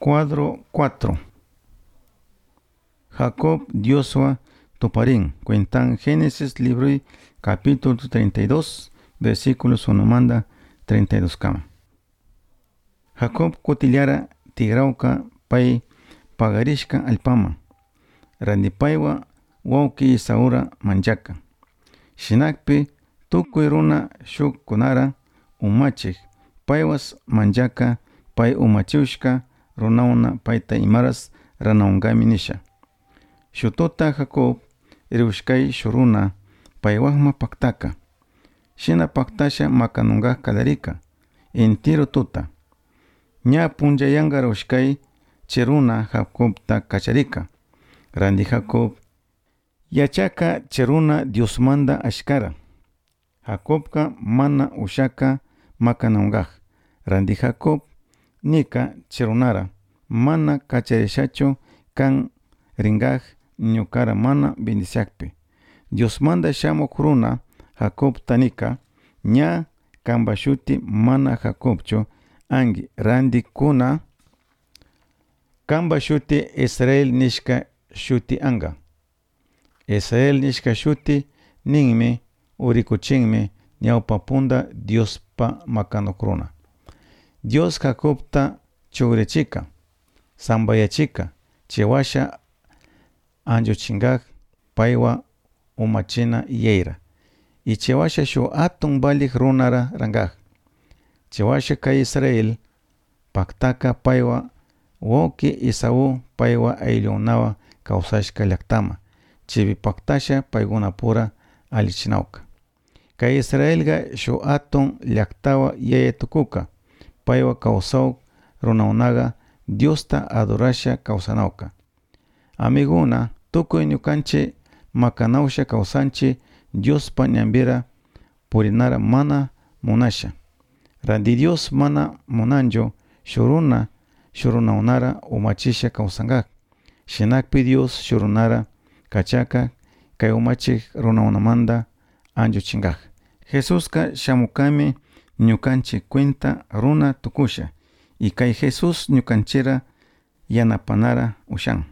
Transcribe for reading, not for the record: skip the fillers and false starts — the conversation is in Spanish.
Cuadro 4. Jacob Diosua Toparín. Cuentan Génesis libro capítulo 32, versículos 1 manda 32 kama. Jacob cotillara tigrauka pay pagarishka alpama. Randipaywa wauki saura manjaka. Shinakpi tukuy runa shuk kunara umachik. Paywas manjaka pay umachiushka runauna payta imaras ranaungami nisha. Shututa Jacob riushkay shuruna paywahma paktaka. Shina paktasha makanunga kadarika. Entero tuta. Ña punjayanga riushkay cheruna Jacobta kacharika. Randi Jacob yachaka cheruna Diosmanda ashkara. Jacobka mana ushaka makanungaj. Randi Jacob nika cherunara mana kacharishacho kan ringaj ñukara mana bendiciakpi. Diosmanda shamuk runa Jacob tanika ña kambashuti mana Jacobcho angi randi kuna kambashuti Israel nishka shuti anga. Israel nishka shuti ningme urikuchingme ñawpapunda Diospa makanukruna. Dios Jacobta chugrechika, sambayachika, chewasha anjuchingaj paywa umachina yeira. Y chewasha shu atun balik runara rangaj. Chewasha ka Israel paktaka paywa woki Isau paywa ayllunawa kawsashka llaktama. Chibi paktasha payguna pura alichinauka. Ka Israelga shu atun llaktawa yayatukuka. Paywa kawsaw runaunaga Diosta adorasha kawsanauka. Amiguna tukuy ñukanchi makanausha kawsanchi Diospa ñambira purinara mana munasha. Randi Dios mana munanjo shurunaunara umachisha kawsangak. Shinakpi Dios shurunara kachaka kay umachik runaunamanda anjuchingaj. Jesuska shamukami ñukanchi cuenta runa tukusha. Y kay Jesus ñukanchira yanapanara ushan.